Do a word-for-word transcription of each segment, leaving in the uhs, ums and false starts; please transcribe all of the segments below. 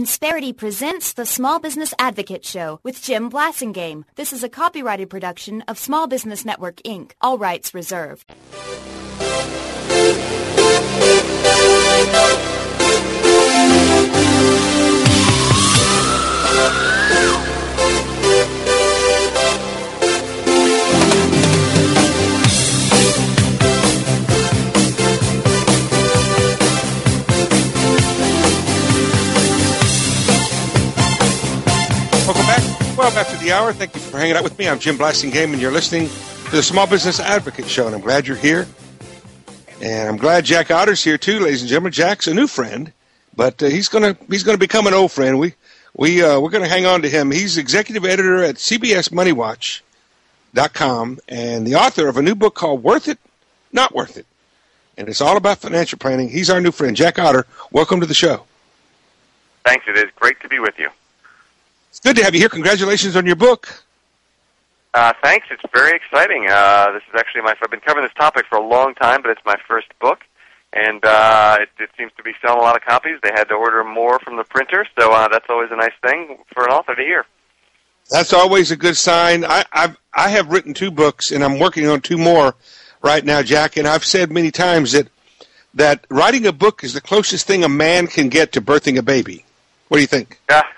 Insperity presents the Small Business Advocate Show with Jim Blasingame. This is a copyrighted production of Small Business Network, Incorporated. All rights reserved. Welcome back. Well, after the hour, thank you for hanging out with me. I'm Jim Blasingame, and you're listening to the Small Business Advocate Show, and I'm glad you're here. And I'm glad Jack Otter's here too, ladies and gentlemen. Jack's a new friend, but uh, he's gonna he's gonna become an old friend. We we uh, we're gonna hang on to him. He's executive editor at C B S Money Watch dot com and the author of a new book called Worth It, Not Worth It, and it's all about financial planning. He's our new friend, Jack Otter. Welcome to the show. Thanks. It is great to be with you. It's good to have you here. Congratulations on your book. Uh, thanks. It's very exciting. Uh, this is actually my. I've been covering this topic for a long time, but it's my first book, and uh, it, it seems to be selling a lot of copies. They had to order more from the printer, so uh, that's always a nice thing for an author to hear. That's always a good sign. I, I've I have written two books, and I'm working on two more right now, Jack. And I've said many times that that writing a book is the closest thing a man can get to birthing a baby. What do you think?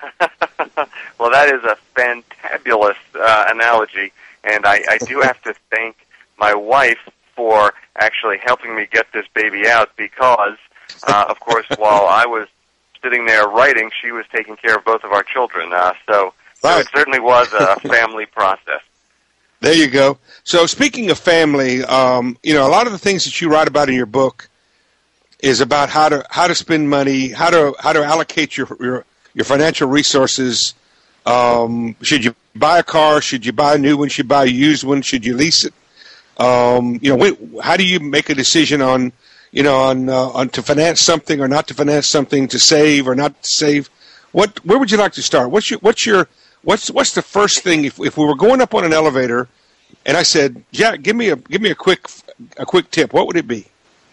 Well, that is a fantabulous uh, analogy, and I, I do have to thank my wife for actually helping me get this baby out because, uh, of course, while I was sitting there writing, she was taking care of both of our children. Uh, so, so right. It certainly was a family process. There you go. So speaking of family, um, you know, a lot of the things that you write about in your book is about how to how to spend money, how to how to allocate your your, your financial resources. Um, should you buy a car? Should you buy a new one? Should you buy a used one? Should you lease it? Um, you know, wh- how do you make a decision on, you know, on uh, on to finance something or not to finance something, to save or not to save? What where would you like to start? What's your what's your what's what's the first thing if if we were going up on an elevator, and I said, Jack, give me a give me a quick a quick tip. What would it be?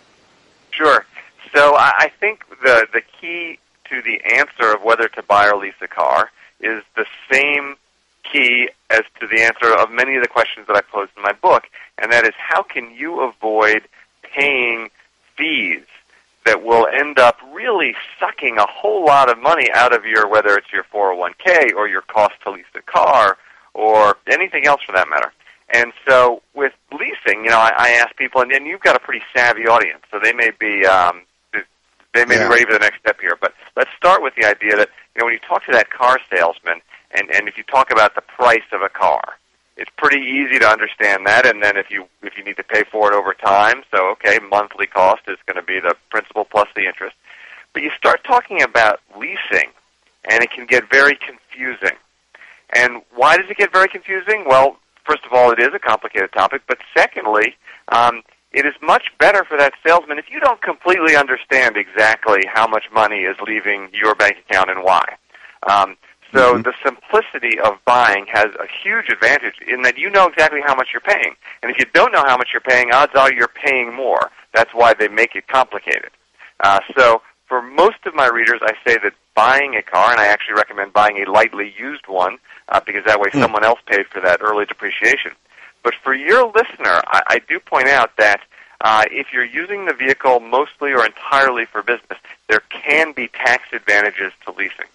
Sure. So I, I think the the key to the answer of whether to buy or lease a car is the same key as to the answer of many of the questions that I posed in my book, and that is how can you avoid paying fees that will end up really sucking a whole lot of money out of your, whether it's your four oh one k or your cost to lease a car or anything else for that matter. And so with leasing, you know, I, I ask people, and, and you've got a pretty savvy audience, so they may be um, they may yeah. be ready for the next step here. But let's start with the idea that, you know, when you talk to that car salesman, and, and if you talk about the price of a car, it's pretty easy to understand that. And then if you if you need to pay for it over time, so okay, monthly cost is going to be the principal plus the interest. But you start talking about leasing, and it can get very confusing. And why does it get very confusing? Well, first of all, it is a complicated topic, but secondly, um, it is much better for that salesman if you don't completely understand exactly how much money is leaving your bank account and why. Um, so mm-hmm. the simplicity of buying has a huge advantage in that you know exactly how much you're paying. And if you don't know how much you're paying, odds are you're paying more. That's why they make it complicated. Uh, so for most of my readers, I say that buying a car, and I actually recommend buying a lightly used one, uh, because that way mm-hmm. someone else paid for that early depreciation. But for your listener, I, I do point out that uh, if you're using the vehicle mostly or entirely for business, there can be tax advantages to leasing.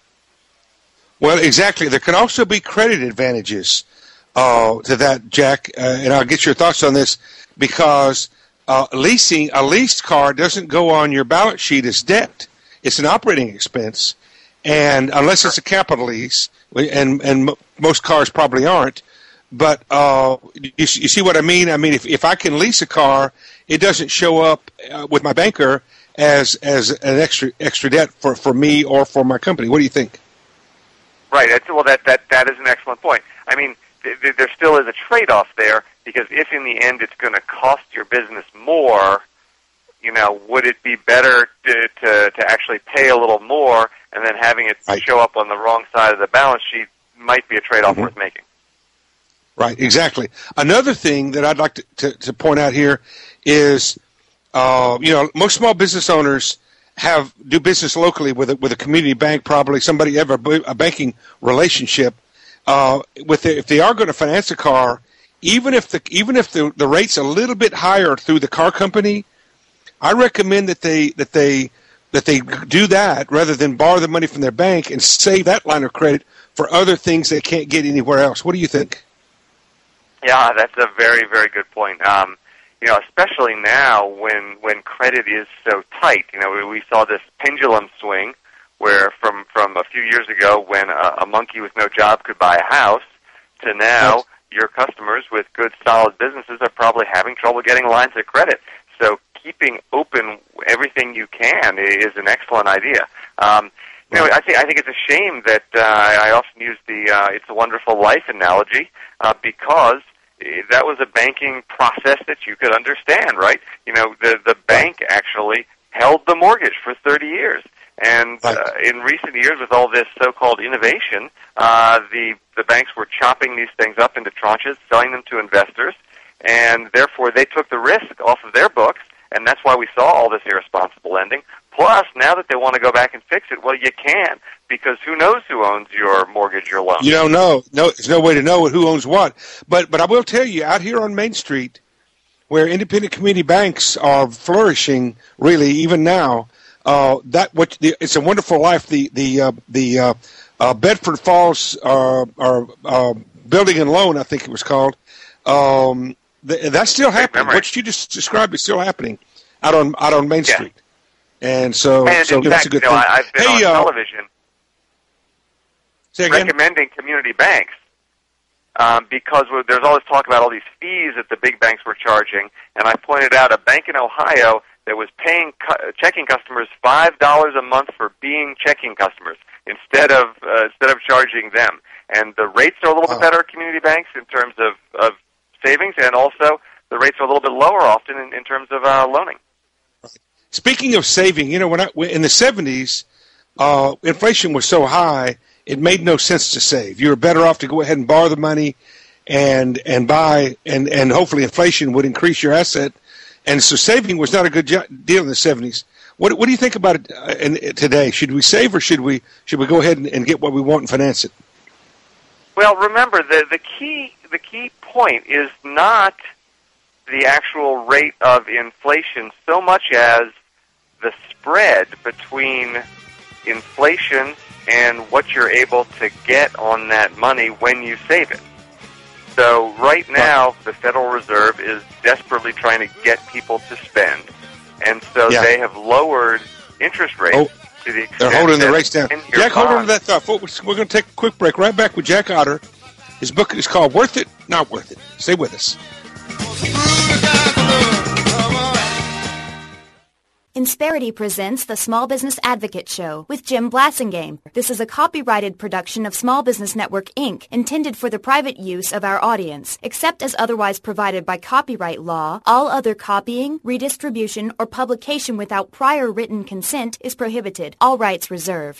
Well, exactly. There can also be credit advantages uh, to that, Jack, uh, and I'll get your thoughts on this, because uh, leasing a leased car doesn't go on your balance sheet as debt. It's an operating expense, and unless it's a capital lease, and, and m- most cars probably aren't, But uh, you, you see what I mean? I mean, if, if I can lease a car, it doesn't show up uh, with my banker as as an extra extra debt for, for me or for my company. What do you think? Right. That's, well, that, that, that is an excellent point. I mean, th- th- there still is a trade-off there, because if in the end it's going to cost your business more, you know, would it be better to, to, to actually pay a little more and then having it right. show up on the wrong side of the balance sheet might be a trade-off mm-hmm. worth making. Right, exactly. Another thing that I'd like to, to, to point out here is, uh, you know, most small business owners have do business locally with a, with a community bank, probably somebody have a, a banking relationship. Uh, with the, if they are going to finance a car, even if the even if the, the rate's a little bit higher through the car company, I recommend that they that they that they do that rather than borrow the money from their bank and save that line of credit for other things they can't get anywhere else. What do you think? Yeah, that's a very, very good point. Um, you know, especially now when when credit is so tight. You know, we, we saw this pendulum swing where from, from a few years ago when a, a monkey with no job could buy a house to now yes. your customers with good, solid businesses are probably having trouble getting lines of credit. So keeping open everything you can is an excellent idea. Um, you know, I think I think it's a shame that uh, I often use the uh, "It's a Wonderful Life" analogy uh, because that was a banking process that you could understand, right? You know, the the bank actually held the mortgage for thirty years, and uh, in recent years, with all this so-called innovation, uh, the the banks were chopping these things up into tranches, selling them to investors, and therefore they took the risk off of their books. And that's why we saw all this irresponsible lending. Plus, now that they want to go back and fix it, well, you can, because who knows who owns your mortgage or loan? You don't know. No, there's no way to know who owns what. But but I will tell you, out here on Main Street, where independent community banks are flourishing, really, even now, uh, that what the, it's a wonderful life. The the uh, the uh, uh, Bedford Falls uh, or uh, Building and Loan, I think it was called. Um, The, that's still happening. What you just described is still happening out on out on Main yeah. Street, and so, and so in that's fact, a good you know, thing. I've been hey, on uh, television say again? recommending community banks um, because there's always talk about all these fees that the big banks were charging, and I pointed out a bank in Ohio that was paying cu- checking customers five dollars a month for being checking customers instead of uh, instead of charging them, and the rates are a little wow. bit better at community banks in terms of, of savings, and also the rates are a little bit lower often in, in terms of uh, loaning. Speaking of saving, you know, when I, in the seventies, uh, inflation was so high, it made no sense to save. You were better off to go ahead and borrow the money and and buy, and, and hopefully inflation would increase your asset. And so saving was not a good jo- deal in the seventies. What what do you think about it uh, in, in, today? Should we save or should we should we go ahead and, and get what we want and finance it? Well, remember, the, the key the key point is not the actual rate of inflation so much as the spread between inflation and what you're able to get on that money when you save it. So right now, the Federal Reserve is desperately trying to get people to spend, and so yeah. they have lowered interest rates. Oh. To the extent They're holding the rates down. Jack, hold on to that thought. Folks, we're going to take a quick break. Right back with Jack Otter. His book is called Worth It, Not Worth It. Stay with us. Insperity presents the Small Business Advocate Show with Jim Blasingame. This is a copyrighted production of Small Business Network, Incorporated, intended for the private use of our audience. Except as otherwise provided by copyright law, all other copying, redistribution, or publication without prior written consent is prohibited. All rights reserved.